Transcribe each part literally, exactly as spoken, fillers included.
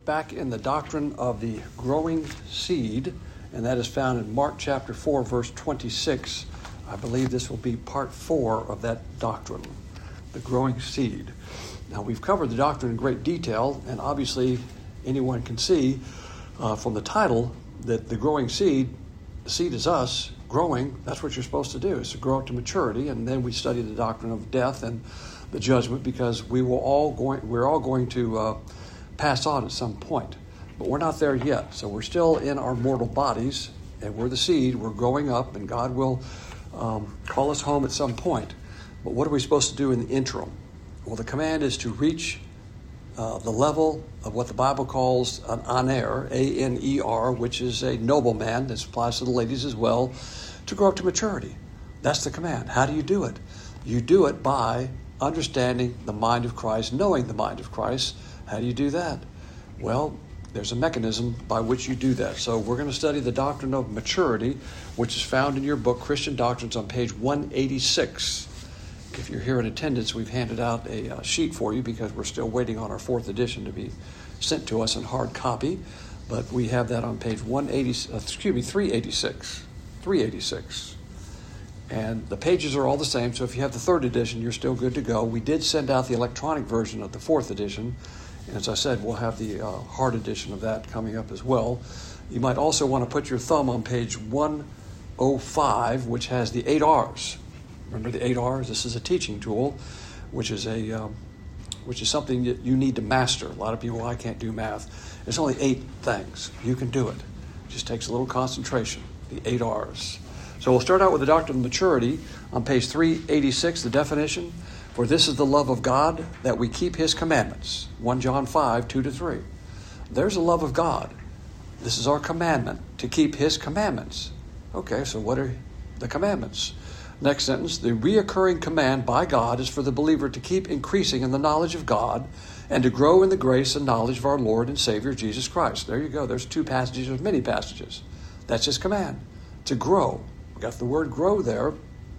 back in the doctrine of the growing seed, and that is found in Mark chapter four, verse twenty-six. I believe this will be part four of that doctrine, the growing seed. Now, we've covered the doctrine in great detail, and obviously anyone can see uh, from the title that the growing seed, the seed is us, growing, that's what you're supposed to do, is to grow up to maturity. And then we study the doctrine of death and the judgment, because we will all going, we're all going to uh, pass on at some point. But we're not there yet. So we're still in our mortal bodies, and we're the seed. We're growing up, and God will um, call us home at some point. But what are we supposed to do in the interim? Well, the command is to reach uh, the level of what the Bible calls an aner, A N E R, which is a nobleman. This applies to the ladies as well, to grow up to maturity. That's the command. How do you do it? You do it by understanding the mind of Christ, knowing the mind of Christ. How do you do that? Well, there's a mechanism by which you do that. So we're going to study the doctrine of maturity, which is found in your book, Christian Doctrines, on page one eighty-six. If you're here in attendance, we've handed out a uh, sheet for you because we're still waiting on our fourth edition to be sent to us in hard copy. But we have that on page one eighty, uh, excuse me, three eighty-six. three eighty-six. And the pages are all the same, so if you have the third edition, you're still good to go. We did send out the electronic version of the fourth edition, and as I said, we'll have the uh, hard edition of that coming up as well. You might also want to put your thumb on page one oh five, which has the eight R's. Remember the eight R's? This is a teaching tool, which is a um, which is something that you need to master. A lot of people, I can't do math. It's only eight things. You can do it. It just takes a little concentration. The eight R's. So we'll start out with the doctrine of maturity on page three eighty-six, the definition. For this is the love of God, that we keep his commandments. First John five, two to three. There's the love of God. This is our commandment, to keep his commandments. Okay, so what are the commandments? Next sentence, the reoccurring command by God is for the believer to keep increasing in the knowledge of God and to grow in the grace and knowledge of our Lord and Savior, Jesus Christ. There you go. There's two passages, there's many passages. That's his command, to grow. We got the word grow there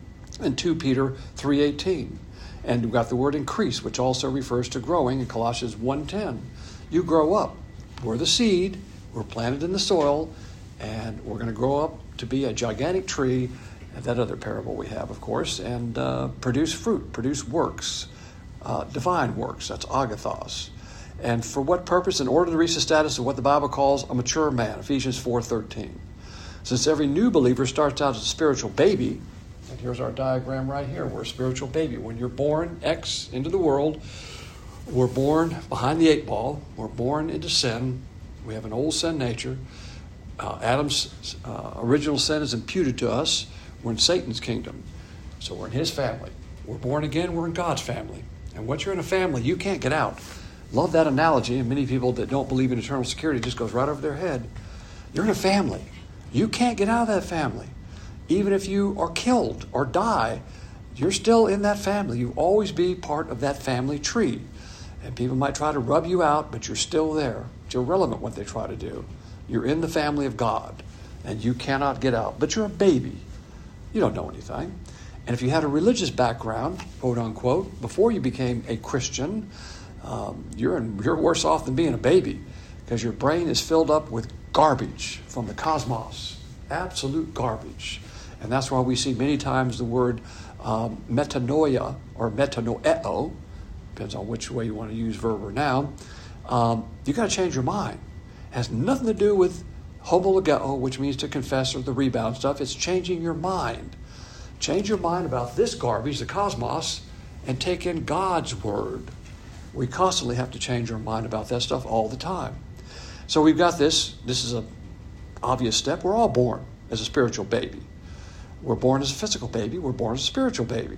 in Second Peter three eighteen. And we've got the word increase, which also refers to growing in Colossians one ten. You grow up. We're the seed. We're planted in the soil. And we're going to grow up to be a gigantic tree. And that other parable we have, of course. And uh, produce fruit, produce works, uh, divine works. That's agathos. And for what purpose? In order to reach the status of what the Bible calls a mature man. Ephesians four thirteen. Since every new believer starts out as a spiritual baby, and here's our diagram right here. We're a spiritual baby. When you're born, X, into the world, we're born behind the eight ball. We're born into sin. We have an old sin nature. Uh, Adam's uh, original sin is imputed to us. We're in Satan's kingdom. So we're in his family. We're born again. We're in God's family. And once you're in a family, you can't get out. Love that analogy. And many people that don't believe in eternal security just goes right over their head. You're in a family. You can't get out of that family. Even if you are killed or die, you're still in that family. You always be part of that family tree. And people might try to rub you out, but you're still there. It's irrelevant what they try to do. You're in the family of God, and you cannot get out. But you're a baby. You don't know anything. And if you had a religious background, quote unquote, before you became a Christian, um, you're, in, you're worse off than being a baby, because your brain is filled up with garbage from the cosmos, absolute garbage. And that's why we see many times the word um, metanoia or metanoeo, depends on which way you want to use verb or noun. Um, you got to change your mind. It has nothing to do with homologeo, which means to confess, or the rebound stuff. It's changing your mind. Change your mind about this garbage, the cosmos, and take in God's word. We constantly have to change our mind about that stuff all the time. So we've got this. This is an obvious step. We're all born as a spiritual baby. We're born as a physical baby. We're born as a spiritual baby.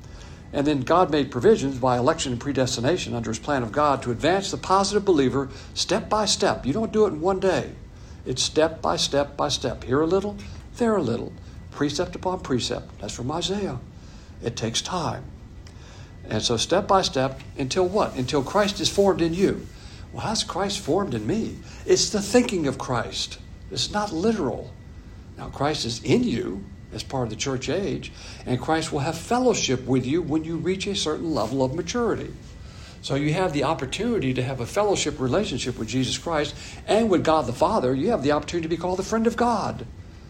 And then God made provisions by election and predestination under his plan of God to advance the positive believer step by step. You don't do it in one day. It's step by step by step. Here a little, there a little. Precept upon precept. That's from Isaiah. It takes time. And so step by step until what? Until Christ is formed in you. Well, how's Christ formed in me? It's the thinking of Christ. It's not literal. Now, Christ is in you as part of the church age, and Christ will have fellowship with you when you reach a certain level of maturity. So you have the opportunity to have a fellowship relationship with Jesus Christ and with God the Father. You have the opportunity to be called the friend of God.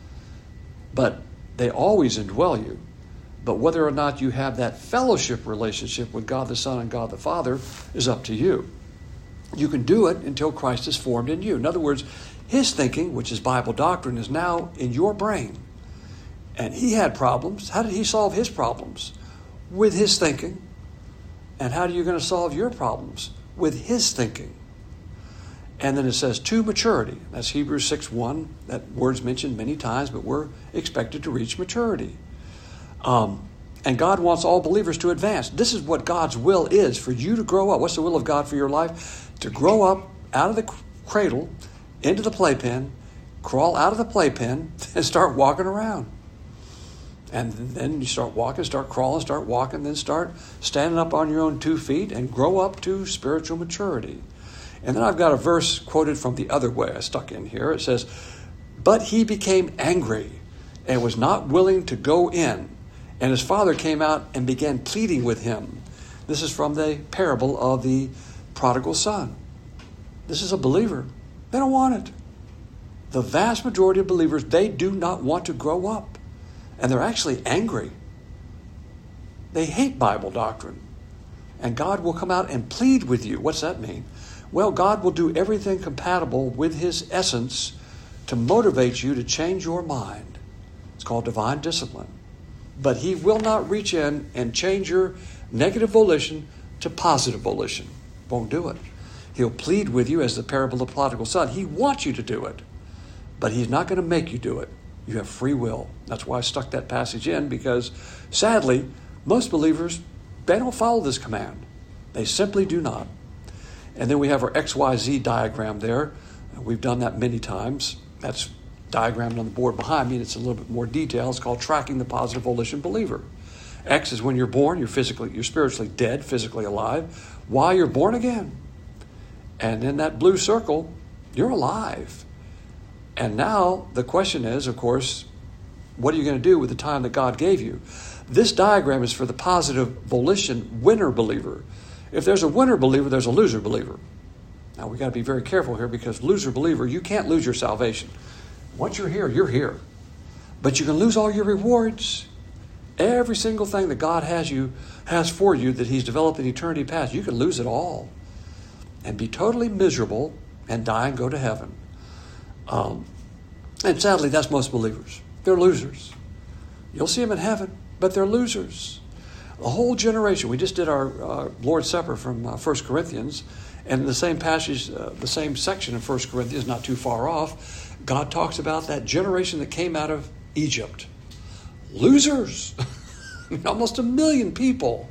But they always indwell you. But whether or not you have that fellowship relationship with God the Son and God the Father is up to you. You can do it until Christ is formed in you. In other words, his thinking, which is Bible doctrine, is now in your brain. And he had problems. How did he solve his problems? With his thinking. And how are you going to solve your problems? With his thinking. And then it says to maturity. That's Hebrews six one. That word's mentioned many times, but we're expected to reach maturity. Um, and God wants all believers to advance. This is what God's will is, for you to grow up. What's the will of God for your life? To grow up out of the cradle, into the playpen, crawl out of the playpen, and start walking around. And then you start walking, start crawling, start walking, then start standing up on your own two feet and grow up to spiritual maturity. And then I've got a verse quoted from the other way I stuck in here. It says, but he became angry and was not willing to go in. And his father came out and began pleading with him. This is from the parable of the prodigal son. This is a believer. They don't want it. The vast majority of believers, they do not want to grow up. And they're actually angry. They hate Bible doctrine. And God will come out and plead with you. What's that mean? Well, God will do everything compatible with his essence to motivate you to change your mind. It's called divine discipline. But he will not reach in and change your negative volition to positive volition. Won't do it. He'll plead with you as the parable of the prodigal son. He wants you to do it. But he's not going to make you do it. You have free will. That's why I stuck that passage in, because sadly, most believers, they don't follow this command. They simply do not. And then we have our X Y Z diagram there. We've done that many times. That's diagrammed on the board behind me, and it's a little bit more detail. It's called tracking the positive volition believer. X is when you're born, you're physically, you're spiritually dead, physically alive. Y, you're born again. And in that blue circle, you're alive. And now the question is, of course, what are you going to do with the time that God gave you? This diagram is for the positive volition winner believer. If there's a winner believer, there's a loser believer. Now, we got to be very careful here, because loser believer, you can't lose your salvation. Once you're here, you're here. But you can lose all your rewards. Every single thing that God has you has for you that he's developed in eternity past, you can lose it all and be totally miserable and die and go to heaven. Um, and sadly, that's most believers. They're losers. You'll see them in heaven, but they're losers. A whole generation. We just did our uh, Lord's Supper from uh, First Corinthians, and in the same passage, uh, the same section of First Corinthians, not too far off, God talks about that generation that came out of Egypt. Losers. Almost a million people.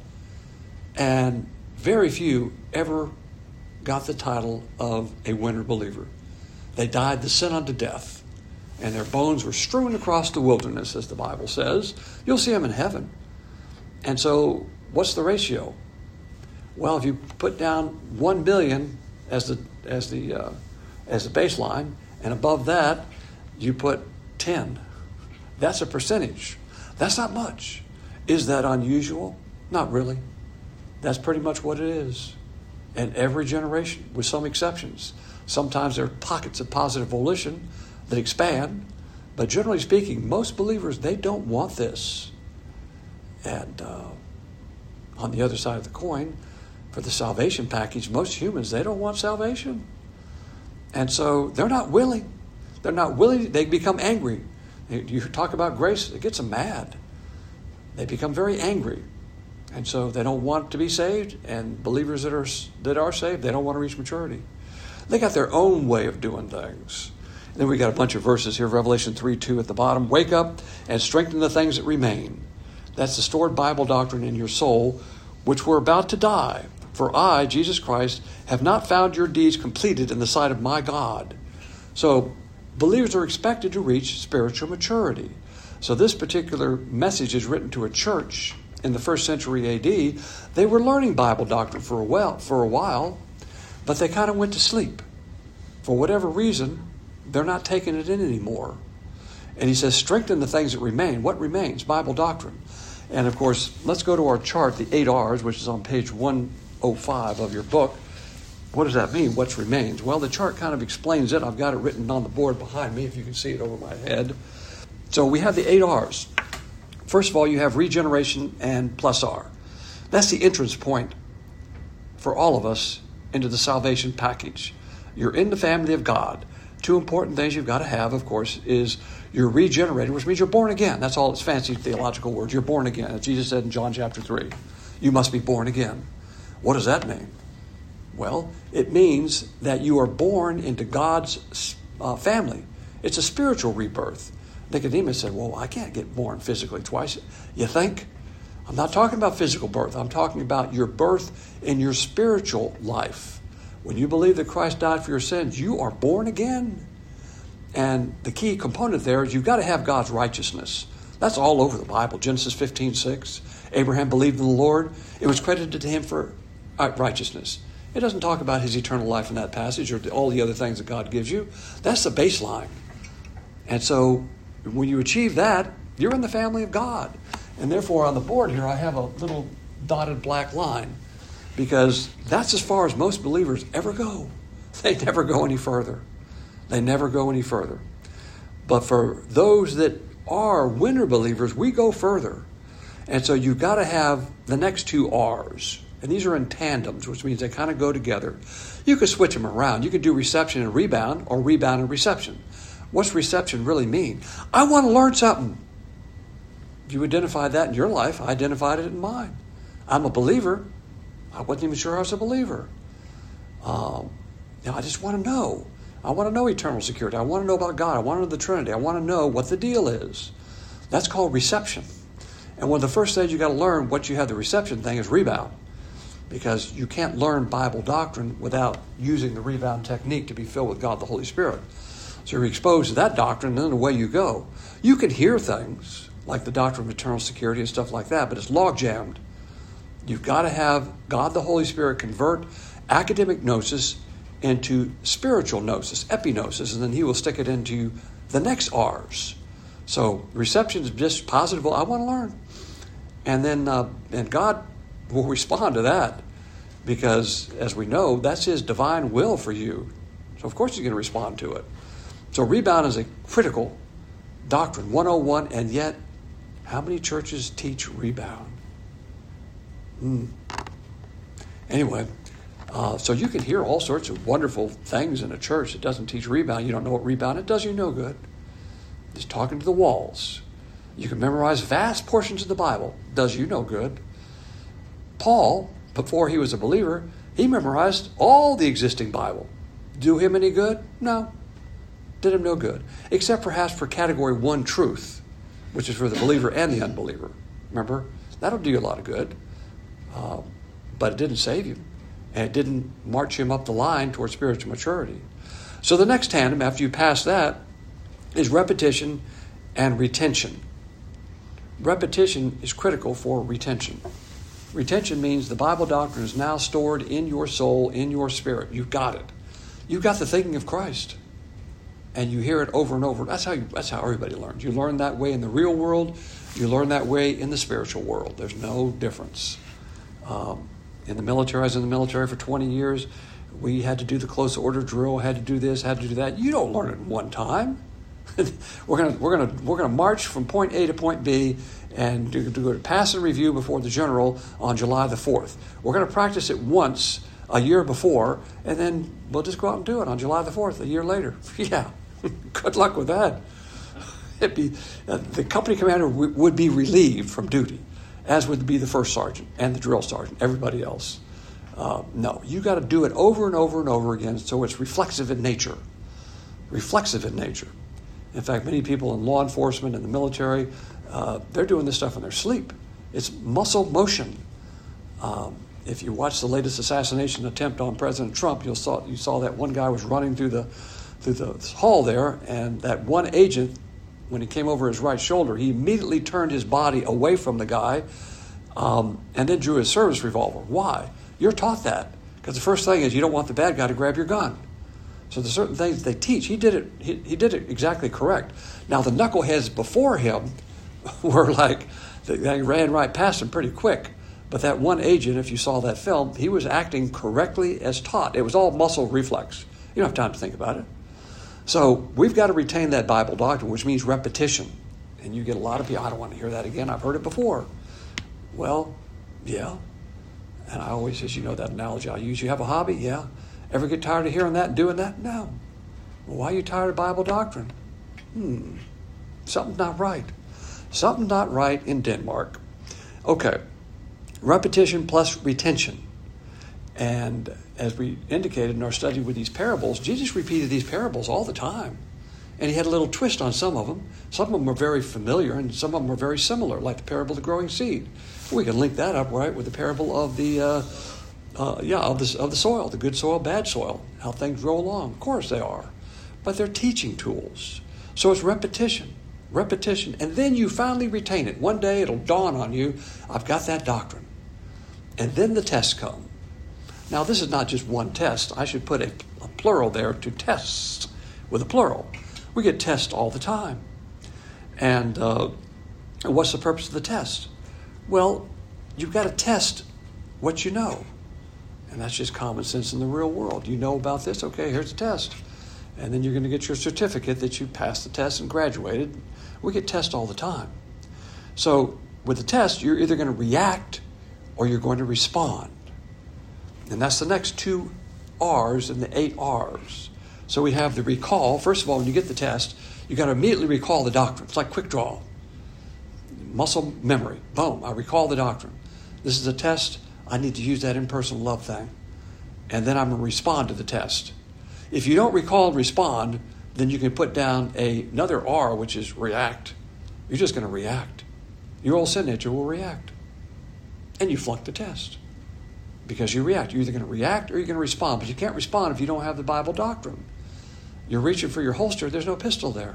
And very few ever got the title of a winner believer. They died the sin unto death, and their bones were strewn across the wilderness, as the Bible says. You'll see them in heaven. And so, what's the ratio? Well, if you put down one billion as the as the uh, as the baseline, and above that you put ten, that's a percentage. That's not much. Is that unusual? Not really. That's pretty much what it is. And every generation, with some exceptions. Sometimes there are pockets of positive volition that expand, but generally speaking, most believers, they don't want this. And uh, on the other side of the coin, for the salvation package, most humans, they don't want salvation. And so they're not willing. They're not willing. They become angry. You talk about grace, it gets them mad. They become very angry. And so they don't want to be saved, and believers that are that are saved, they don't want to reach maturity. They got their own way of doing things. And then we got a bunch of verses here, Revelation three two at the bottom. Wake up and strengthen the things that remain. That's the stored Bible doctrine in your soul, which were about to die. For I, Jesus Christ, have not found your deeds completed in the sight of my God. So believers are expected to reach spiritual maturity. So this particular message is written to a church in the first century A D. They were learning Bible doctrine for a while, for a while, but they kind of went to sleep. For whatever reason, they're not taking it in anymore. And he says, strengthen the things that remain. What remains? Bible doctrine. And of course, let's go to our chart, the eight R's, which is on page one oh five of your book. What does that mean? What remains? Well, the chart kind of explains it. I've got it written on the board behind me, if you can see it over my head. So we have the eight R's. First of all, you have regeneration and plus R. That's the entrance point for all of us into the salvation package. You're in the family of God. Two important things you've got to have, of course, is you're regenerated, which means you're born again. That's all its fancy theological words. You're born again. As Jesus said in John chapter three, you must be born again. What does that mean? Well, it means that you are born into God's uh, family. It's a spiritual rebirth. Nicodemus said, well, I can't get born physically twice. You think? I'm not talking about physical birth. I'm talking about your birth in your spiritual life. When you believe that Christ died for your sins, you are born again. And the key component there is you've got to have God's righteousness. That's all over the Bible. Genesis fifteen six. Abraham believed in the Lord. It was credited to him for righteousness. It doesn't talk about his eternal life in that passage or all the other things that God gives you. That's the baseline. And so when you achieve that, you're in the family of God. And therefore on the board here I have a little dotted black line because that's as far as most believers ever go. They never go any further. They never go any further. But for those that are winner believers, we go further. And so you've got to have the next two R's. And these are in tandems, which means they kind of go together. You could switch them around. You could do reception and rebound or rebound and reception. What's reception really mean? I want to learn something. You identified that in your life. I identified it in mine. I'm a believer. I wasn't even sure I was a believer. Um, you know, I just want to know. I want to know eternal security. I want to know about God. I want to know the Trinity. I want to know what the deal is. That's called reception. And one of the first things you got to learn, once you have the reception thing, is rebound. Because you can't learn Bible doctrine without using the rebound technique to be filled with God the Holy Spirit. So you're exposed to that doctrine, and then away you go. You can hear things like the doctrine of eternal security and stuff like that, but it's log-jammed. You've got to have God the Holy Spirit convert academic gnosis into spiritual gnosis, epignosis, and then he will stick it into the next R's. So reception is just positive. I want to learn. And then uh, and God will respond to that because, as we know, that's his divine will for you. So, of course, he's going to respond to it. So rebound is a critical doctrine, one oh one, and yet how many churches teach rebound? Hmm. Anyway, uh, so you can hear all sorts of wonderful things in a church that doesn't teach rebound. You don't know what rebound is. It does you no good. It's talking to the walls. You can memorize vast portions of the Bible. It does you no good. Paul, before he was a believer, he memorized all the existing Bible. Do him any good? No. Did him no good. Except perhaps for category one truth, which is for the believer and the unbeliever. Remember? That'll do you a lot of good. Uh, but it didn't save you. And it didn't march him up the line towards spiritual maturity. So the next tandem, after you pass that, is repetition and retention. Repetition is critical for retention. Retention means the Bible doctrine is now stored in your soul, in your spirit. You've got it. You've got the thinking of Christ. And you hear it over and over. That's how you, that's how everybody learns. You learn that way in the real world. You learn that way in the spiritual world. There's no difference. Um, in the military, I was in the military for twenty years. We had to do the close order drill, had to do this, had to do that. You don't learn it in one time. we're gonna we're gonna we're gonna march from point A to point B and do, do a pass and review before the general on July the fourth. We're gonna practice it once a year before, and then we'll just go out and do it on July the fourth a year later. Yeah, good luck with that. It'd be uh, the company commander w- would be relieved from duty, as would be the first sergeant and the drill sergeant, everybody else. Uh, no, you got to do it over and over and over again, so it's reflexive in nature. Reflexive in nature. In fact, many people in law enforcement and the military, uh, they're doing this stuff in their sleep. It's muscle motion. Um, if you watch the latest assassination attempt on President Trump, you'll saw you saw that one guy was running through the through the hall there, and that one agent, when he came over his right shoulder, he immediately turned his body away from the guy, um, and then drew his service revolver. Why? You're taught that because the first thing is you don't want the bad guy to grab your gun. So there's certain things they teach. He did it. He, he did it exactly correct. Now the knuckleheads before him were like they ran right past him pretty quick. But that one agent, if you saw that film, he was acting correctly as taught. It was all muscle reflex. You don't have time to think about it. So we've got to retain that Bible doctrine, which means repetition. And you get a lot of people, I don't want to hear that again. I've heard it before. Well, yeah. And I always, as you know, that analogy I use, you have a hobby? Yeah. Ever get tired of hearing that and doing that? No. Well, why are you tired of Bible doctrine? Hmm. Something's not right. Something's not right in Denmark. Okay. Repetition plus retention. And as we indicated in our study with these parables, Jesus repeated these parables all the time. And he had a little twist on some of them. Some of them were very familiar, and some of them were very similar, like the parable of the growing seed. We can link that up, right, with the parable of the, uh, uh, yeah, of the of the soil, the good soil, bad soil, how things grow along. Of course they are, but they're teaching tools. So it's repetition, repetition, and then you finally retain it. One day it'll dawn on you, I've got that doctrine, and then the tests come. Now this is not just one test. I should put a, a plural there to tests with a plural. We get tests all the time. And uh, what's the purpose of the test? Well, you've got to test what you know. And that's just common sense in the real world. You know about this? Okay, here's the test. And then you're going to get your certificate that you passed the test and graduated. We get tests all the time. So with the test, you're either going to react or you're going to respond. And that's the next two R's in the eight R's. So we have the recall. First of all, when you get the test, you got to immediately recall the doctrine. It's like quick draw. Muscle memory. Boom, I recall the doctrine. This is a test. I need to use that impersonal love thing. And then I'm going to respond to the test. If you don't recall and respond, then you can put down a, another R, which is react. You're just going to react. Your old sin nature will react. And you flunk the test. Because you react. You're either going to react or you're going to respond. But you can't respond if you don't have the Bible doctrine. You're reaching for your holster. There's no pistol there.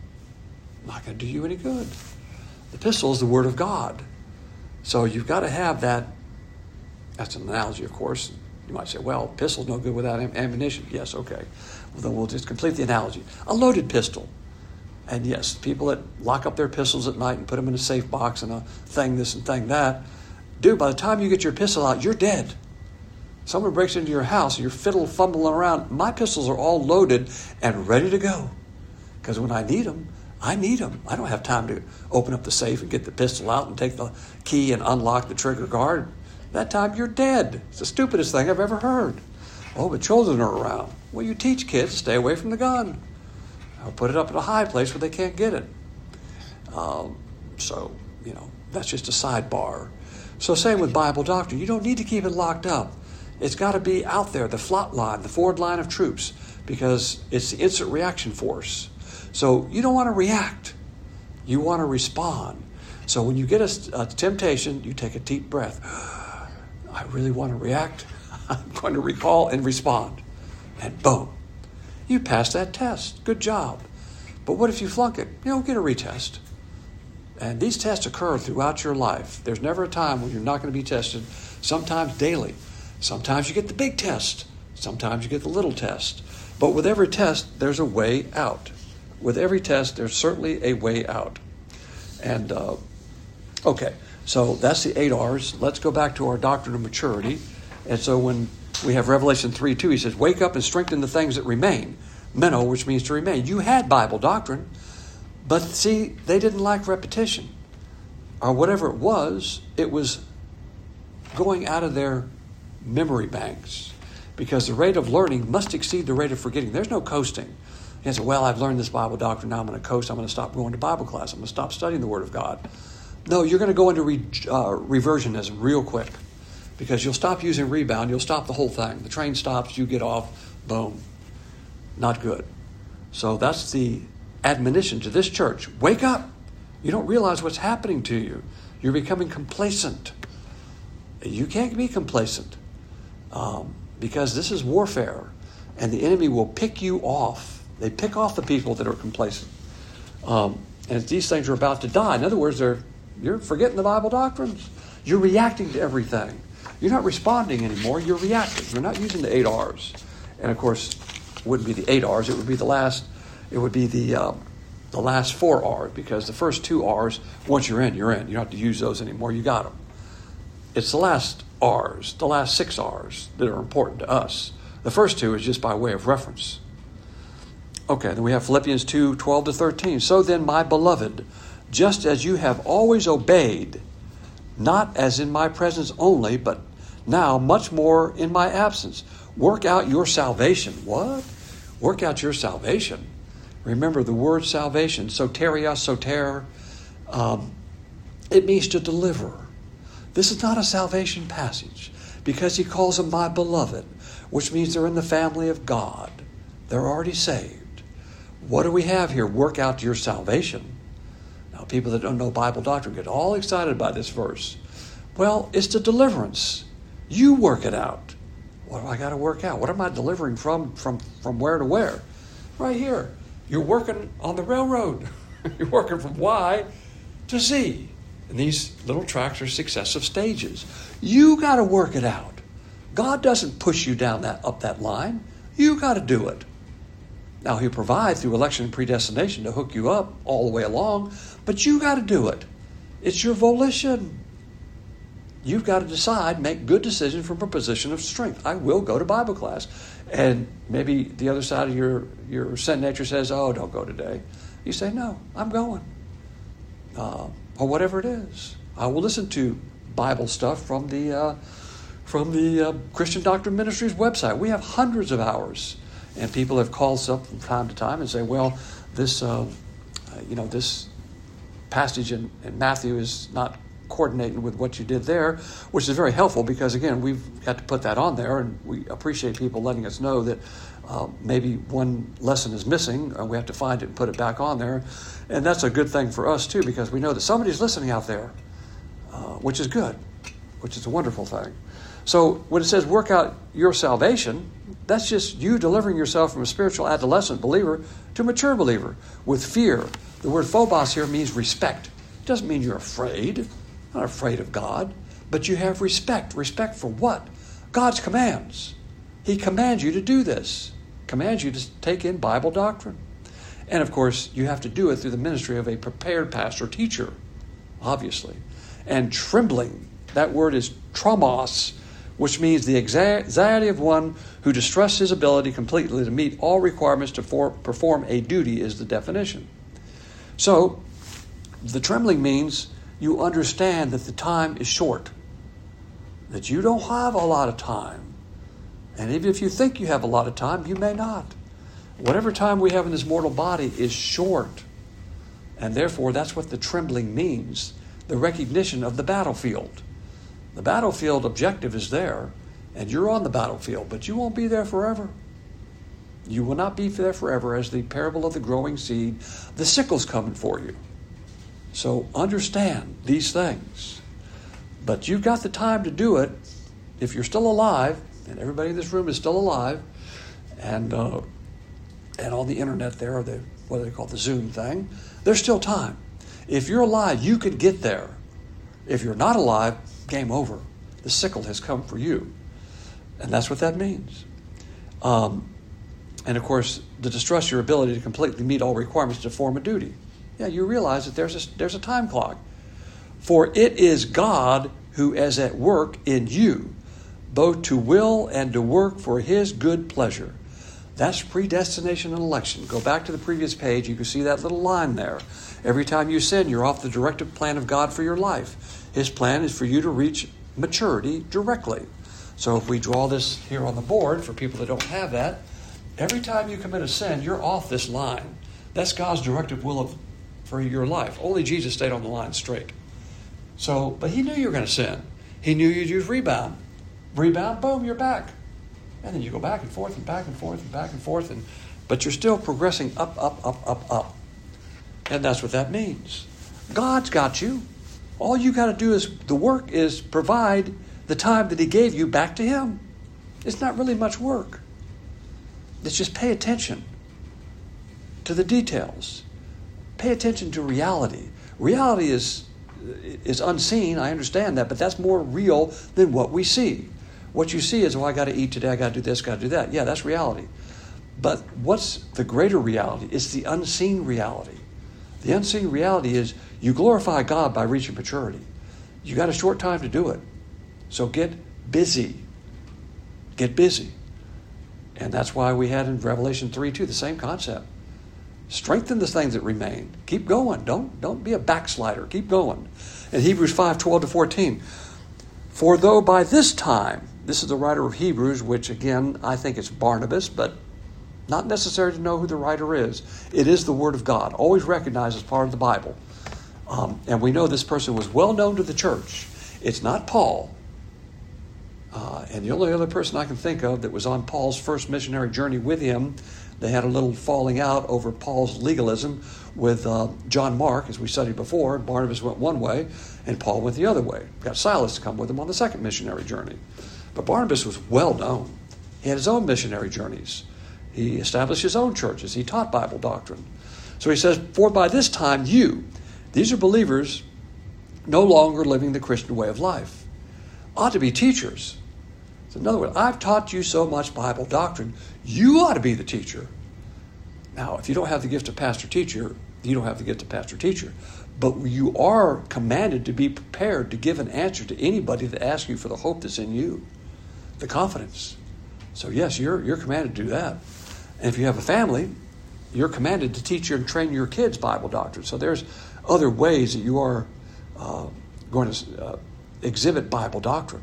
Not going to do you any good. The pistol is the Word of God. So you've got to have that. That's an analogy, of course. You might say, well, pistol's no good without am- ammunition. Yes, okay. Well, then we'll just complete the analogy. A loaded pistol. And yes, people that lock up their pistols at night and put them in a safe box and a thing this and thing that, dude, by the time you get your pistol out, you're dead. Someone breaks into your house and you're fiddle fumbling around. My pistols are all loaded and ready to go. Because when I need them, I need them. I don't have time to open up the safe and get the pistol out and take the key and unlock the trigger guard. That time you're dead. It's the stupidest thing I've ever heard. Oh, but children are around. Well, you teach kids to stay away from the gun. I'll put it up at a high place where they can't get it. Um, so, you know, that's just a sidebar. So same with Bible doctrine. You don't need to keep it locked up. It's got to be out there, the front line, the forward line of troops, because it's the instant reaction force. So you don't want to react. You want to respond. So when you get a, a temptation, you take a deep breath. I really want to react. I'm going to recall and respond. And boom. You pass that test. Good job. But what if you flunk it? You know, get a retest. And these tests occur throughout your life. There's never a time when you're not going to be tested, sometimes daily. Sometimes you get the big test. Sometimes you get the little test. But with every test, there's a way out. With every test, there's certainly a way out. And, uh, okay, so that's the eight R's. Let's go back to our doctrine of maturity. And so when we have Revelation three two, he says, wake up and strengthen the things that remain. Meno, which means to remain. You had Bible doctrine. But see, they didn't like repetition. Or whatever it was, it was going out of their memory banks. Because the rate of learning must exceed the rate of forgetting. There's no coasting. You can say, well, I've learned this Bible doctrine, now I'm going to coast, I'm going to stop going to Bible class, I'm going to stop studying the Word of God. No, you're going to go into re, uh, reversionism real quick. Because you'll stop using rebound, you'll stop the whole thing. The train stops, you get off, boom. Not good. So that's the admonition to this church. Wake up. You don't realize what's happening to you. You're becoming complacent. You can't be complacent um, because this is warfare, and the enemy will pick you off. They pick off the people that are complacent. Um, and these things are about to die. In other words, they're, you're forgetting the Bible doctrines. You're reacting to everything. You're not responding anymore. You're reacting. You're not using the eight R's. And of course, it wouldn't be the eight R's. It would be the last It would be the um, the last four R's, because the first two R's, once you're in, you're in. You don't have to use those anymore. You got them. it's the last R's, the last six R's that are important to us. The first two is just by way of reference. Okay, then we have Philippians two, twelve to thirteen. So then, my beloved, just as you have always obeyed, not as in my presence only, but now much more in my absence, work out your salvation. What? Work out your salvation. Remember the word salvation, soteria, soter, um, it means to deliver. This is not a salvation passage because he calls them my beloved, which means they're in the family of God. They're already saved. What do we have here? Work out your salvation. Now, people that don't know Bible doctrine get all excited by this verse. Well, it's the deliverance. You work it out. What do I got to work out? What am I delivering from, from, from where to where? Right here. You're working on the railroad. You're working from Y to Z. And these little tracks are successive stages. You got to work it out. God doesn't push you down that up that line. You got to do it. Now, he'll provide through election and predestination to hook you up all the way along, but you got to do it. It's your volition. You've got to decide, make good decisions from a position of strength. I will go to Bible class. And maybe the other side of your, your sin nature says, oh, don't go today. You say, no, I'm going. Uh, or whatever it is. I will listen to Bible stuff from the uh, from the uh, Christian Doctrine Ministries website. We have hundreds of hours. And people have called us up from time to time and say, well, this, uh, you know, this passage in, in Matthew is not coordinating with what you did there, which is very helpful because, again, we've got to put that on there, and we appreciate people letting us know that uh, maybe one lesson is missing, and we have to find it and put it back on there. And that's a good thing for us, too, because we know that somebody's listening out there, uh, which is good, which is a wonderful thing. So when it says work out your salvation, that's just you delivering yourself from a spiritual adolescent believer to a mature believer with fear. The word phobos here means respect. It doesn't mean you're afraid. Not afraid of God, but you have respect. Respect for what? God's commands. He commands you to do this. Commands you to take in Bible doctrine. And of course, you have to do it through the ministry of a prepared pastor teacher, obviously. And trembling, that word is tromos, which means the anxiety of one who distrusts his ability completely to meet all requirements to for, perform a duty is the definition. So, the trembling means you understand that the time is short, that you don't have a lot of time. And even if you think you have a lot of time, you may not. Whatever time we have in this mortal body is short. And therefore, that's what the trembling means, the recognition of the battlefield. The battlefield objective is there, and you're on the battlefield, but you won't be there forever. You will not be there forever, as the parable of the growing seed. The sickle's coming for you. So understand these things. But you've got the time to do it if you're still alive, and everybody in this room is still alive, and uh, and on the internet there, the, what do they call the Zoom thing, there's still time. If you're alive, you could get there. If you're not alive, game over. The sickle has come for you. And that's what that means. Um, and of course, to distrust your ability to completely meet all requirements to perform a duty. Yeah, you realize that there's a, there's a time clock. For it is God who is at work in you, both to will and to work for his good pleasure. That's predestination and election. Go back to the previous page. You can see that little line there. Every time you sin, you're off the directive plan of God for your life. His plan is for you to reach maturity directly. So if we draw this here on the board for people that don't have that, every time you commit a sin, you're off this line. That's God's directive will of, for your life. Only Jesus stayed on the line straight. So, but he knew you were going to sin. He knew you'd use rebound. Rebound, boom, you're back. And then you go back and forth and back and forth and back and forth. And but you're still progressing up, up, up, up, up. And that's what that means. God's got you. All you got to do is, the work is provide the time that he gave you back to him. It's not really much work. It's just pay attention to the details. Pay attention to reality. Reality is, is unseen, I understand that, but that's more real than what we see. What you see is, oh, I got to eat today, I got to do this, got to do that. Yeah, that's reality. But what's the greater reality? It's the unseen reality. The unseen reality is you glorify God by reaching maturity. You got a short time to do it. So get busy. Get busy. And that's why we had in Revelation three two the same concept. Strengthen the things that remain. Keep going. Don't, don't be a backslider. Keep going. In Hebrews five twelve to fourteen, for though by this time, this is the writer of Hebrews, which again, I think it's Barnabas, but not necessary to know who the writer is. It is the Word of God, always recognized as part of the Bible. Um, and we know this person was well known to the church. It's not Paul. Uh, and the only other person I can think of that was on Paul's first missionary journey with him, they had a little falling out over Paul's legalism with uh, John Mark, as we studied before. Barnabas went one way, and Paul went the other way. Got Silas to come with him on the second missionary journey. But Barnabas was well known. He had his own missionary journeys. He established his own churches. He taught Bible doctrine. So he says, for by this time you, these are believers no longer living the Christian way of life, ought to be teachers. So in other words, I've taught you so much Bible doctrine, you ought to be the teacher. Now, if you don't have the gift of pastor-teacher, you don't have the gift of pastor-teacher. But you are commanded to be prepared to give an answer to anybody that asks you for the hope that's in you, the confidence. So yes, you're you're commanded to do that. And if you have a family, you're commanded to teach and train your kids Bible doctrine. So there's other ways that you are uh, going to uh, exhibit Bible doctrine.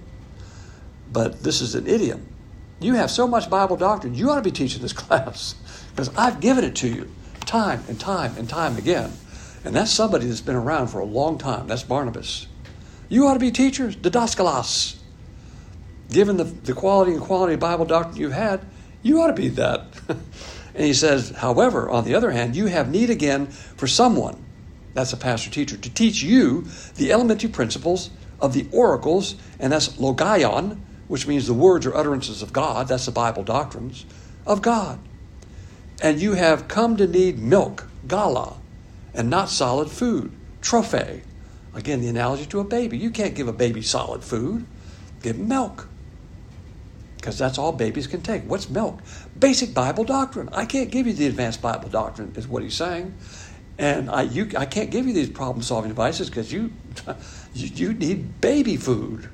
But this is an idiom. You have so much Bible doctrine, you ought to be teaching this class because I've given it to you time and time and time again. And that's somebody that's been around for a long time. That's Barnabas. You ought to be teachers, didaskalos. Given the, the quality and quality of Bible doctrine you've had, you ought to be that. And he says, however, on the other hand, you have need again for someone, that's a pastor teacher, to teach you the elementary principles of the oracles, and that's logion, which means the words or utterances of God, that's the Bible doctrines, of God. And you have come to need milk, gala, and not solid food, trophe. Again, the analogy to a baby. You can't give a baby solid food. Give him milk. Because that's all babies can take. What's milk? Basic Bible doctrine. I can't give you the advanced Bible doctrine, is what he's saying. And I you I can't give you these problem-solving devices because you, you you need baby food.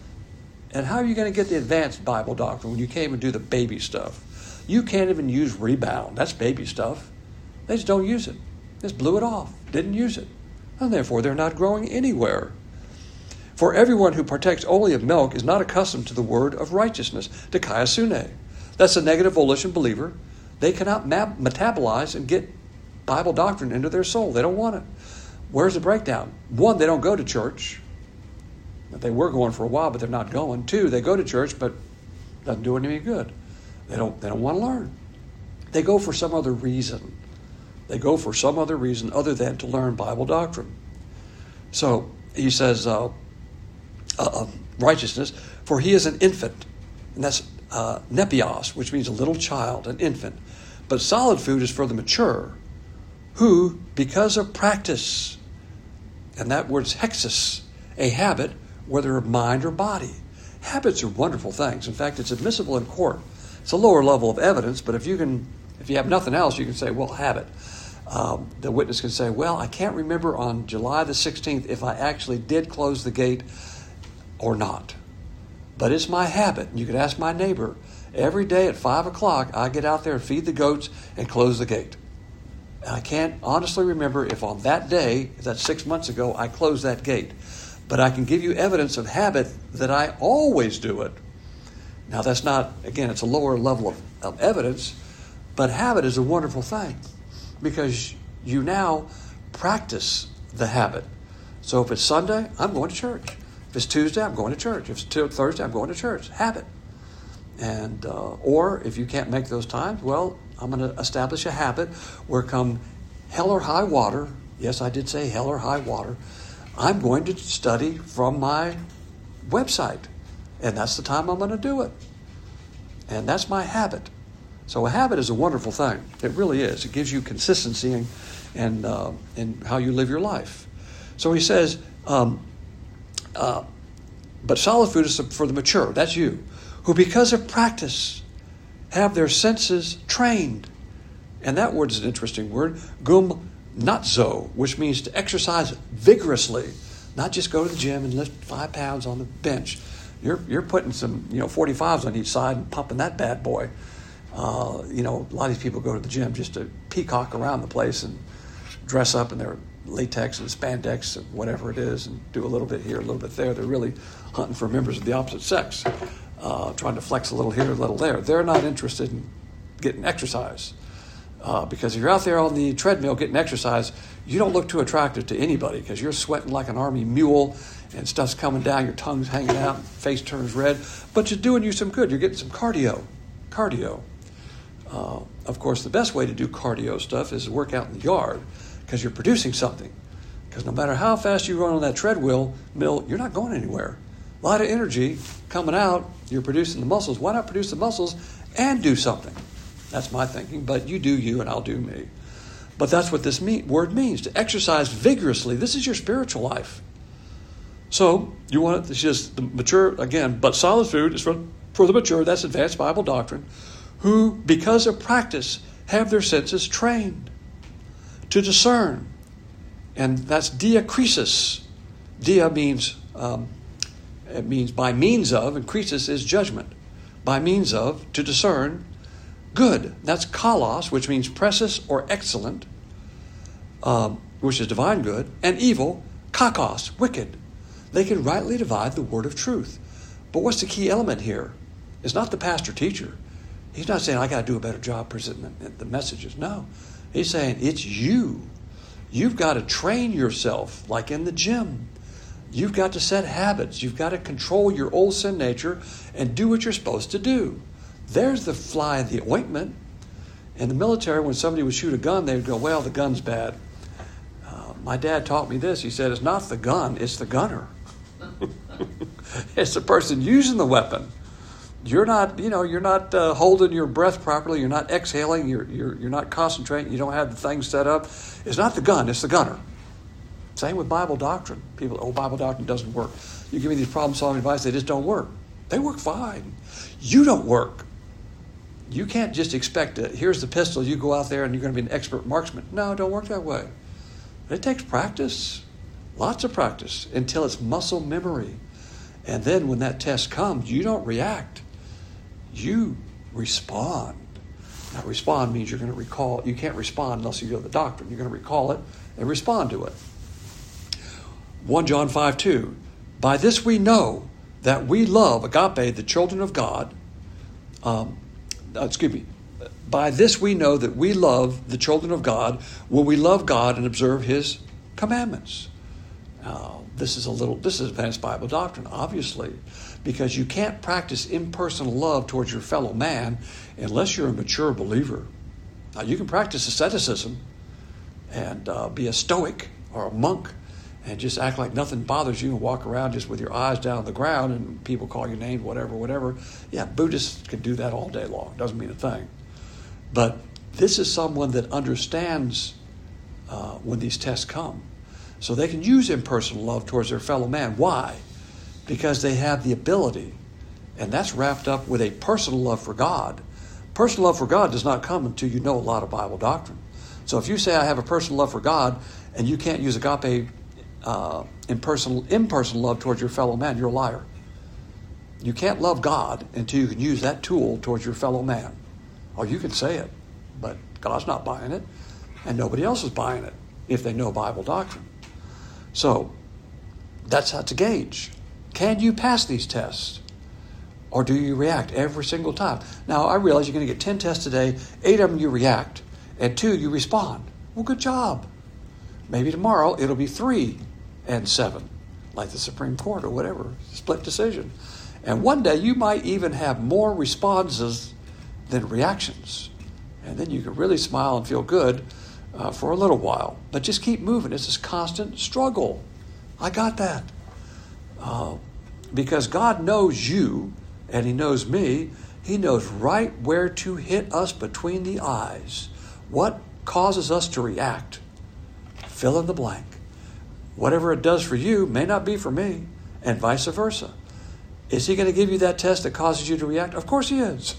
And how are you going to get the advanced Bible doctrine when you can't even do the baby stuff? You can't even use rebound. That's baby stuff. They just don't use it. Just blew it off. Didn't use it. And therefore, they're not growing anywhere. For everyone who partakes only of milk is not accustomed to the word of righteousness, to kaiosune. That's a negative volition believer. They cannot mab- metabolize and get Bible doctrine into their soul. They don't want it. Where's the breakdown? One, they don't go to church. They were going for a while, but they're not going. Two, they go to church, but it doesn't do any good. They don't, they don't want to learn. They go for some other reason. They go for some other reason other than to learn Bible doctrine. So he says, uh, uh, righteousness, for he is an infant. And that's uh, nepios, which means a little child, an infant. But solid food is for the mature, who, because of practice, and that word's hexis, a habit, whether of mind or body. Habits are wonderful things. In fact, it's admissible in court. It's a lower level of evidence, but if you can, if you have nothing else, you can say, well, habit. Um, the witness can say, well, I can't remember on July the sixteenth if I actually did close the gate or not. But it's my habit. You could ask my neighbor. Every day at five o'clock, I get out there and feed the goats and close the gate. And I can't honestly remember if on that day, that's six months ago, I closed that gate. But I can give you evidence of habit that I always do it. Now, that's not, again, it's a lower level of, of evidence, but habit is a wonderful thing because you now practice the habit. So if it's Sunday, I'm going to church. If it's Tuesday, I'm going to church. If it's Thursday, I'm going to church. Habit. And uh, or if you can't make those times, well, I'm going to establish a habit where come hell or high water, yes, I did say hell or high water, I'm going to study from my website. And that's the time I'm going to do it. And that's my habit. So a habit is a wonderful thing. It really is. It gives you consistency in, in, uh, in how you live your life. So he says, um, uh, but solid food is for the mature. That's you. Who because of practice have their senses trained. And that word is an interesting word. Gum natzo, which means to exercise vigorously, not just go to the gym and lift five pounds on the bench. you're you're putting some, you know, forty-fives on each side and pumping that bad boy. Uh, you know, a lot of these people go to the gym just to peacock around the place and dress up in their latex and spandex and whatever it is and do a little bit here, a little bit there. They're really hunting for members of the opposite sex, uh, trying to flex a little here, a little there. They're not interested in getting exercise. Uh, because if you're out there on the treadmill getting exercise, you don't look too attractive to anybody because you're sweating like an army mule and stuff's coming down, your tongue's hanging out, face turns red. But you're doing you some good. You're getting some cardio. Cardio. Uh, of course, the best way to do cardio stuff is to work out in the yard because you're producing something. Because no matter how fast you run on that treadmill, mill, you're not going anywhere. A lot of energy coming out, you're producing the muscles. Why not produce the muscles and do something? That's my thinking, but you do you and I'll do me. But that's what this mean, word means, to exercise vigorously. This is your spiritual life. So you want it, it's just the mature, again, but solid food is for, for the mature, that's advanced Bible doctrine, who, because of practice, have their senses trained to discern. And that's diakrisis. Dia means, um, it means by means of, and krisis is judgment. By means of, to discern, good. That's kalos, which means precious or excellent, um, which is divine good, and evil, kakos, wicked. They can rightly divide the word of truth. But what's the key element here? It's not the pastor teacher. He's not saying, I got to do a better job presenting the messages. No. He's saying, it's you. You've got to train yourself like in the gym. You've got to set habits. You've got to control your old sin nature and do what you're supposed to do. There's the fly in the ointment. In the military, when somebody would shoot a gun, they would go, well, the gun's bad. Uh, my dad taught me this. He said, it's not the gun, it's the gunner. It's the person using the weapon. You're not, you know, you're not uh, holding your breath properly. You're not exhaling. You're, you're, you're not concentrating. You don't have the thing set up. It's not the gun, it's the gunner. Same with Bible doctrine. People, oh, Bible doctrine doesn't work. You give me these problem-solving advice, they just don't work. They work fine. You don't work. You can't just expect it. Here's the pistol. You go out there and you're going to be an expert marksman. No, it don't work that way. It takes practice, lots of practice, until it's muscle memory. And then when that test comes, you don't react. You respond. Now, respond means you're going to recall. You can't respond unless you go to the doctrine. You're going to recall it and respond to it. First John five two. By this we know that we love, agape, the children of God. Um, excuse me. By this we know that we love the children of God when we love God and observe His commandments. Uh, this is a little, this is advanced Bible doctrine, obviously, because you can't practice impersonal love towards your fellow man unless you're a mature believer. Now, you can practice asceticism and uh, be a stoic or a monk and just act like nothing bothers you and walk around just with your eyes down on the ground and people call you names, whatever, whatever. Yeah, Buddhists can do that all day long. Doesn't mean a thing. But this is someone that understands uh, when these tests come. So they can use impersonal love towards their fellow man. Why? Because they have the ability. And that's wrapped up with a personal love for God. Personal love for God does not come until you know a lot of Bible doctrine. So if you say, I have a personal love for God, and you can't use agape uh, impersonal, impersonal love towards your fellow man, you're a liar. You can't love God until you can use that tool towards your fellow man. Or you can say it, but God's not buying it, and nobody else is buying it if they know Bible doctrine. So that's how to gauge. Can you pass these tests? Or do you react every single time? Now, I realize you're going to get ten tests today, eight of them you react, and two you respond. Well, good job. Maybe tomorrow it'll be three and seven, like the Supreme Court or whatever, split decision. And one day you might even have more responses than reactions. And then you can really smile and feel good uh, for a little while. But just keep moving. It's this constant struggle. I got that. Uh, because God knows you, and He knows me. He knows right where to hit us between the eyes. What causes us to react? Fill in the blank. Whatever it does for you may not be for me, and vice versa. Is He going to give you that test that causes you to react? Of course He is.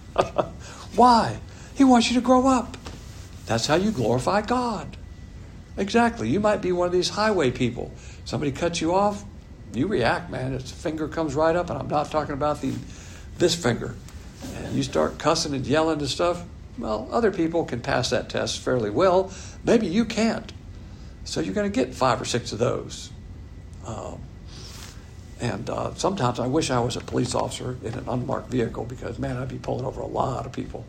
Why? He wants you to grow up. That's how you glorify God. Exactly. You might be one of these highway people. Somebody cuts you off, you react, man. Its finger comes right up, and I'm not talking about the this finger. And you start cussing and yelling and stuff, well, other people can pass that test fairly well. Maybe you can't. So you're going to get five or six of those. Um, and uh, sometimes I wish I was a police officer in an unmarked vehicle because, man, I'd be pulling over a lot of people.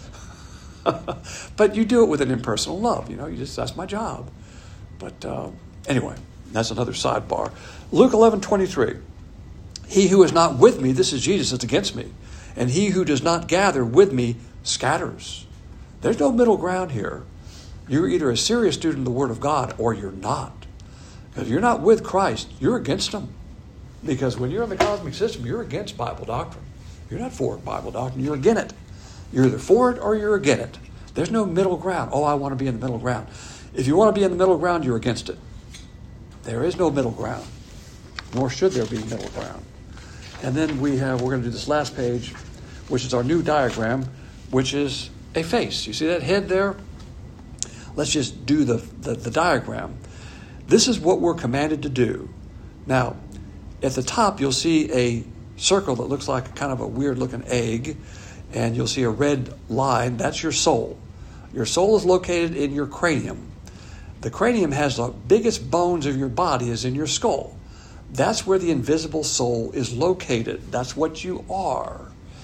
But you do it with an impersonal love. You know, you just, that's my job. But uh, anyway, that's another sidebar. Luke eleven twenty-three. He who is not with me, this is Jesus, is against me. And he who does not gather with me scatters. There's no middle ground here. You're either a serious student of the Word of God or you're not. If you're not with Christ, you're against him. Because when you're in the cosmic system, you're against Bible doctrine. You're not for Bible doctrine, you're against it. You're either for it or you're against it. There's no middle ground. Oh, I want to be in the middle ground. If you want to be in the middle ground, you're against it. There is no middle ground. Nor should there be middle ground. And then we have, we're going to do this last page, which is our new diagram, which is a face. You see that head there? Let's just do the, the, the diagram. This is what we're commanded to do. Now, at the top, you'll see a circle that looks like kind of a weird-looking egg, and you'll see a red line. That's your soul. Your soul is located in your cranium. The cranium has the biggest bones of your body is in your skull. That's where the invisible soul is located. That's what you are.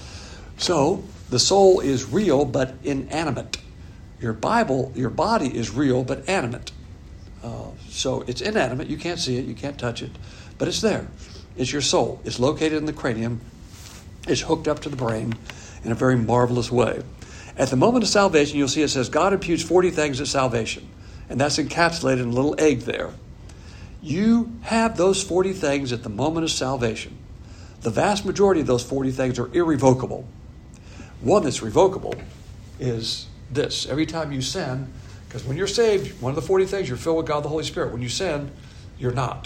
So the soul is real but inanimate. Your Bible, your body is real but animate. Uh, so it's inanimate. You can't see it. You can't touch it. But it's there. It's your soul. It's located in the cranium. It's hooked up to the brain in a very marvelous way. At the moment of salvation, you'll see it says God imputes forty things at salvation. And that's encapsulated in a little egg there. You have those forty things at the moment of salvation. The vast majority of those forty things are irrevocable. One that's revocable is this. Every time you sin, because when you're saved, one of the forty things, you're filled with God the Holy Spirit. When you sin, you're not.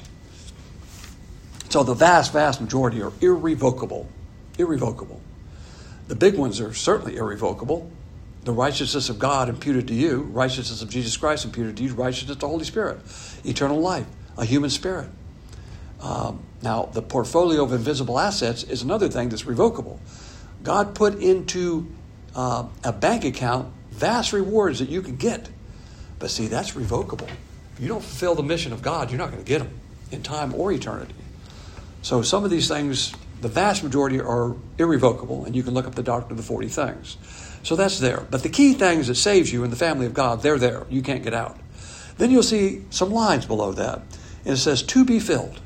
So the vast, vast majority are irrevocable. Irrevocable. The big ones are certainly irrevocable. The righteousness of God imputed to you, righteousness of Jesus Christ imputed to you, righteousness of the Holy Spirit, eternal life, a human spirit. Um, now, the portfolio of invisible assets is another thing that's revocable. God put into uh, a bank account vast rewards that you can get. But see, that's revocable. If you don't fulfill the mission of God, you're not going to get them in time or eternity. So some of these things, the vast majority are irrevocable, and you can look up the doctrine of the forty things. So that's there. But the key things that saves you in the family of God, they're there. You can't get out. Then you'll see some lines below that. And it says, to be filled.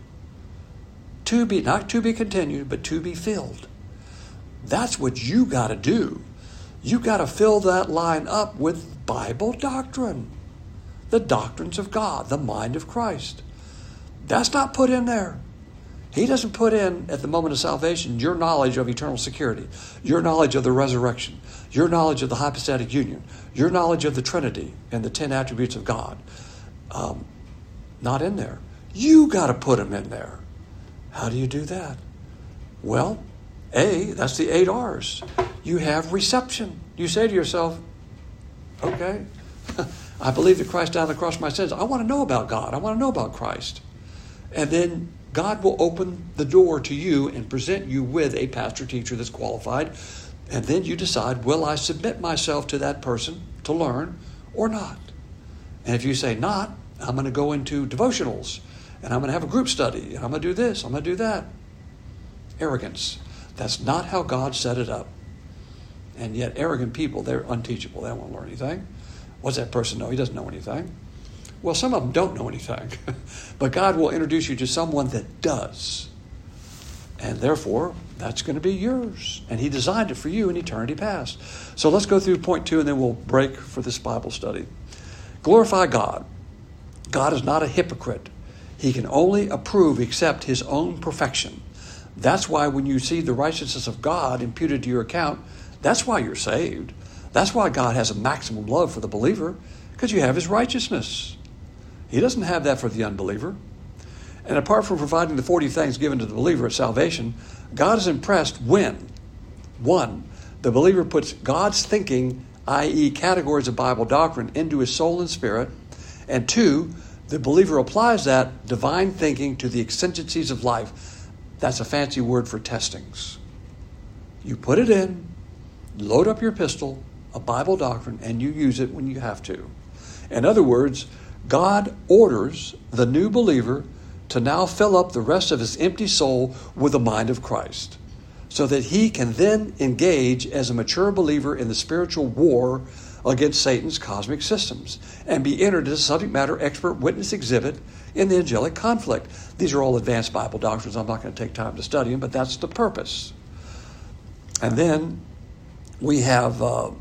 To be, not to be continued, but to be filled. That's what you got to do. You got to fill that line up with Bible doctrine. The doctrines of God, the mind of Christ. That's not put in there. He doesn't put in, at the moment of salvation, your knowledge of eternal security, your knowledge of the resurrection, your knowledge of the hypostatic union, your knowledge of the Trinity and the ten attributes of God. Um, not in there. You got to put them in there. How do you do that? Well, A, that's the eight R's. You have reception. You say to yourself, okay, I believe that Christ died on the cross for my sins. I want to know about God. I want to know about Christ. And then God will open the door to you and present you with a pastor teacher that's qualified. And then you decide, will I submit myself to that person to learn or not? And if you say not, I'm going to go into devotionals and I'm going to have a group study and I'm going to do this, I'm going to do that. Arrogance. That's not how God set it up. And yet arrogant people, they're unteachable. They don't want to learn anything. What's that person know? He doesn't know anything. Well, some of them don't know anything. But God will introduce you to someone that does. And therefore, that's going to be yours. And He designed it for you in eternity past. So let's go through point two and then we'll break for this Bible study. Glorify God. God is not a hypocrite. He can only approve, accept His own perfection. That's why when you see the righteousness of God imputed to your account, that's why you're saved. That's why God has a maximum love for the believer, because you have His righteousness. He doesn't have that for the unbeliever. And apart from providing the forty things given to the believer at salvation, God is impressed when, one, the believer puts God's thinking, that is categories of Bible doctrine, into his soul and spirit, and two, The believer applies that divine thinking to the exigencies of life. That's a fancy word for testings. You put it in, load up your pistol, a Bible doctrine, and you use it when you have to. In other words, God orders the new believer to now fill up the rest of his empty soul with the mind of Christ, so that he can then engage as a mature believer in the spiritual war against Satan's cosmic systems and be entered as a subject matter expert witness exhibit in the angelic conflict. These are all advanced Bible doctrines. I'm not going to take time to study them, but that's the purpose. And then we have, uh,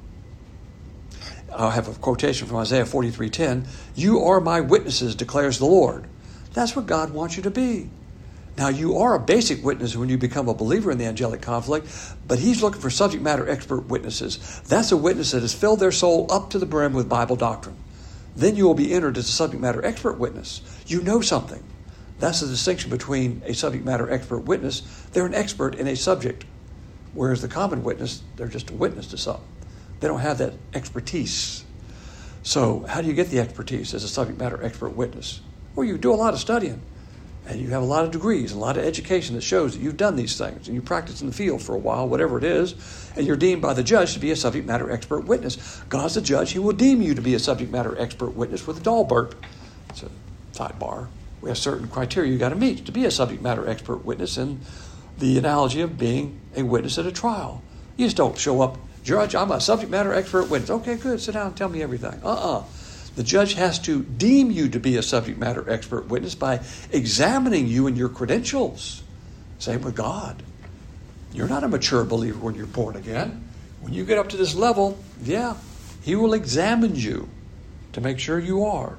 I have a quotation from Isaiah forty-three ten. You are my witnesses, declares the Lord. That's what God wants you to be. Now, you are a basic witness when you become a believer in the angelic conflict, but he's looking for subject matter expert witnesses. That's a witness that has filled their soul up to the brim with Bible doctrine. Then you will be entered as a subject matter expert witness. You know something. That's the distinction between a subject matter expert witness. They're an expert in a subject, whereas the common witness, they're just a witness to something. They don't have that expertise. So how do you get the expertise as a subject matter expert witness? Well, you do a lot of studying. And you have a lot of degrees, a lot of education that shows that you've done these things, and you practice in the field for a while, whatever it is, and you're deemed by the judge to be a subject matter expert witness. God's the judge. He will deem you to be a subject matter expert witness with a Dahlberg. It's a sidebar. We have certain criteria you got to meet to be a subject matter expert witness in the analogy of being a witness at a trial. You just don't show up, judge, I'm a subject matter expert witness. Okay, good, sit down and tell me everything. Uh-uh. The judge has to deem you to be a subject matter expert witness by examining you and your credentials. Same with God. You're not a mature believer when you're born again. When you get up to this level, yeah, he will examine you to make sure you are.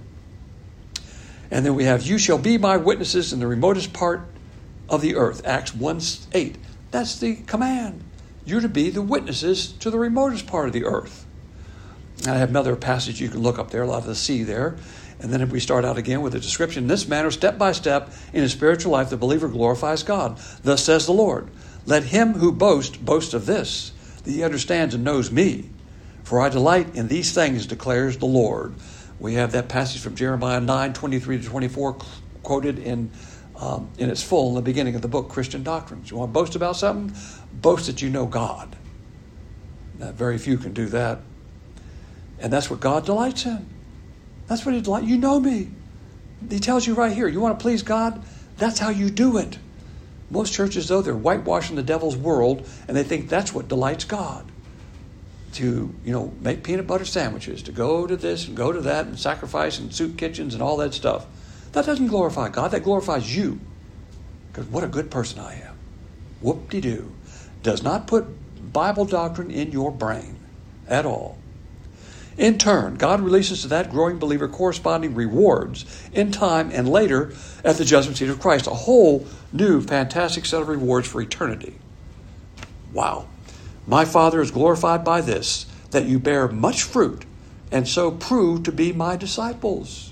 And then we have, you shall be my witnesses in the remotest part of the earth. Acts one eight. That's the command. You're to be the witnesses to the remotest part of the earth. I have another passage you can look up there, a lot of the sea there. And then if we start out again with a description, in this manner, step by step, in his spiritual life, the believer glorifies God. Thus says the Lord, let him who boasts, boast of this, that he understands and knows me. For I delight in these things, declares the Lord. We have that passage from Jeremiah nine, twenty-three to twenty-four, quoted in, um, in its full in the beginning of the book, Christian Doctrines. You want to boast about something? Boast that you know God. Now, very few can do that. And that's what God delights in. That's what he delights. You know me. He tells you right here, you want to please God? That's how you do it. Most churches, though, they're whitewashing the devil's world, and they think that's what delights God. To, you know, make peanut butter sandwiches, to go to this and go to that and sacrifice in soup kitchens and all that stuff. That doesn't glorify God. That glorifies you. Because what a good person I am. Whoop-de-doo. Does not put Bible doctrine in your brain at all. In turn, God releases to that growing believer corresponding rewards in time and later at the judgment seat of Christ. A whole new fantastic set of rewards for eternity. Wow. My Father is glorified by this, that you bear much fruit and so prove to be my disciples.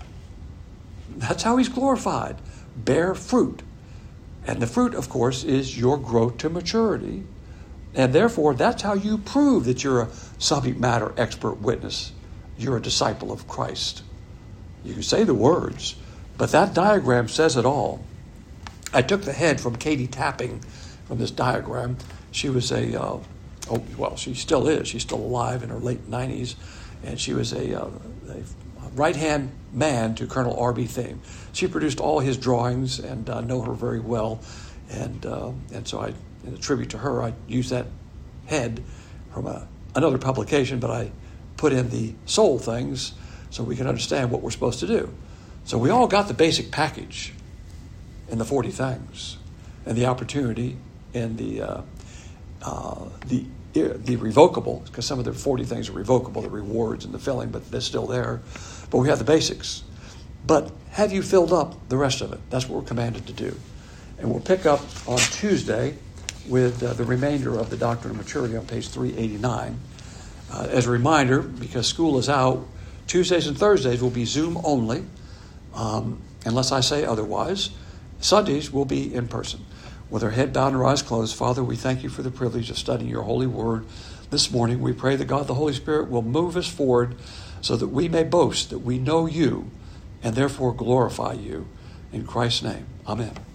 That's how he's glorified. Bear fruit. And the fruit, of course, is your growth to maturity. And therefore, that's how you prove that you're a subject matter expert witness. You're a disciple of Christ. You can say the words, but that diagram says it all. I took the head from Katie Tapping from this diagram. She was a, uh, oh, well, she still is. She's still alive in her late nineties. And she was a, uh, a right-hand man to Colonel R B Thame. She produced all his drawings, and I uh, know her very well. And, uh, and so I... in a tribute to her, I used that head from a, another publication, but I put in the soul things so we can understand what we're supposed to do. So we all got the basic package in the forty things, and the opportunity in the uh, uh, the the revocable, because some of the forty things are revocable, the rewards and the filling, but they're still there. But we have the basics. But have you filled up the rest of it? That's what we're commanded to do. And we'll pick up on Tuesday with uh, the remainder of the Doctrine of Maturity on page three eighty-nine. Uh, as a reminder, because school is out, Tuesdays and Thursdays will be Zoom only, um, unless I say otherwise. Sundays will be in person. With our head bowed and our eyes closed, Father, we thank you for the privilege of studying your holy word this morning. We pray that God the Holy Spirit will move us forward so that we may boast that we know you and therefore glorify you. In Christ's name, amen.